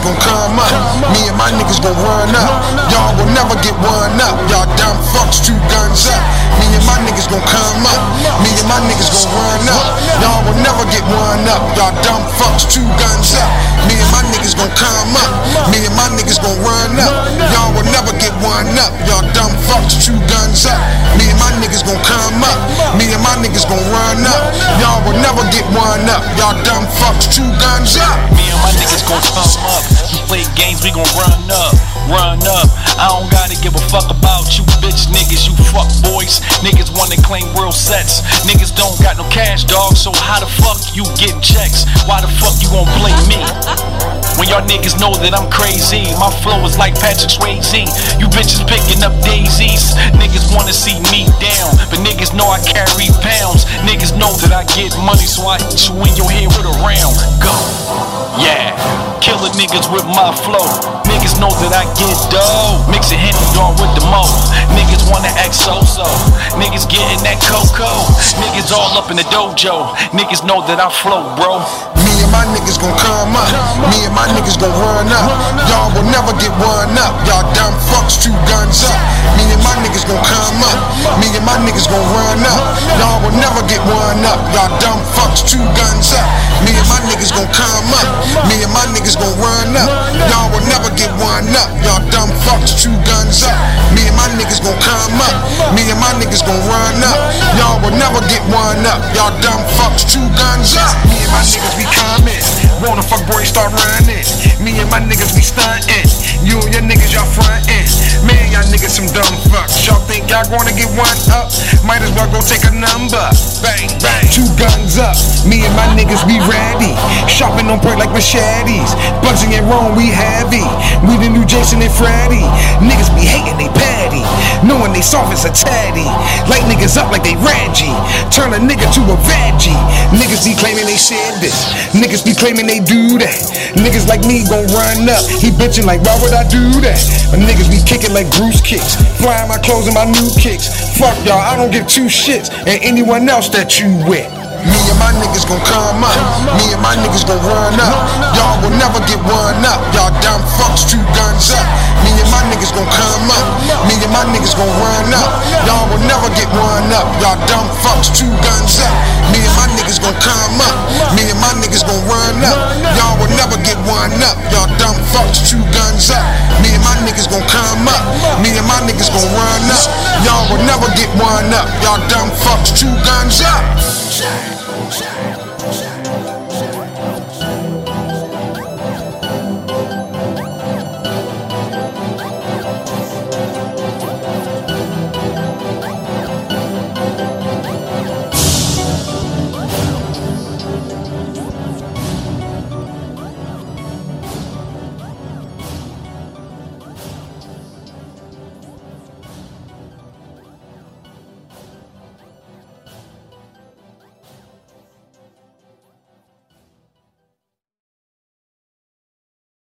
gon' come up. Me and my niggas gon' run up. Y'all will never get one up. Y'all dumb fucks, 2 guns up. Me and my niggas gon' come up. Me and my niggas gon' run up. Y'all will never get one up. Y'all dumb fucks, 2 guns up. Me and my niggas gon' come up. Me and my niggas gon' run up. Y'all will never get one up. Y'all dumb fucks, 2 guns up. Me and my niggas gon' come up. Me and my niggas gon' run up. Y'all will never get one up. Y'all dumb fucks, 2 guns up. Me and my niggas gon' come up. You play games, we gon' run up. Run up. I don't gotta give a fuck about you bitch niggas, you fuck boys. Niggas wanna claim real sets. Niggas don't got no cash, dog, so how the fuck you getting checks? Why the fuck you gon' blame me? When y'all niggas know that I'm crazy, my flow is like Patrick Swayze. You bitches picking up daisies. Niggas wanna see me down, but niggas know I carry pounds. Niggas know that I get money, so I hit you in your head with a round. Go, yeah, killer niggas with my flow. Niggas know that I get dough. Mix a Henny dog with the mo. Niggas wanna act so-so. Niggas getting that cocoa. Niggas all up in the dojo. Niggas know that I flow, bro. Me and my niggas gon' come up. Me and my niggas gon' run up. Y'all will never get one up. Y'all dumb fucks, 2 guns up. Me and my niggas gon' come up. Me and my niggas gon' run up. Y'all will never get one up. Y'all dumb fucks, 2 guns up. Me and my niggas gon' come up. Me and my niggas gon' run up. Y'all will never get one up. Y'all dumb fucks, 2 guns up. Me and my niggas gon' come up. Me and my niggas gon' run up. Y'all will never get one up. Y'all dumb fucks, 2 guns up. Me and my niggas be coming. Wanna fuck boy, start running. Me and my niggas be stunting. You and your niggas, y'all frontin'. Man, y'all niggas some dumb fucks. Y'all think y'all gonna get one up? Might as well go take a number. Bang, bang. 2 guns up. Me and my niggas be ready. Sharpen on point like machetes. Bugsy and Rome, we heavy. We the new Jason and Freddy. Niggas be hating they patty. Knowing they soft as a teddy. Light niggas up like they Reggie. Turn a nigga to a veggie. Niggas be claiming they said this. Niggas be claiming they do that. Niggas like me gon' run up. He bitchin' like, why would I do that? But niggas be kicking like Bruce kicks. Flying my clothes and my new kicks. Fuck y'all, I don't give 2 shits. And anyone else that you with. Me and my niggas gon' come up. Me and my niggas gon' run up. Y'all will never get one up. Y'all dumb fucks, 2 guns up. Me and my niggas gon' come up. Me and my niggas gon' run up. Y'all will never get one up. Y'all dumb fucks, 2 guns up. Me and my niggas gon' come up. Me and my niggas gon' run up. Y'all will never get one up. Y'all dumb fucks, 2 guns up. Me and my niggas gon' come up. Me and my niggas gon' run up. Y'all will never get one up. Y'all dumb fucks, 2 guns up.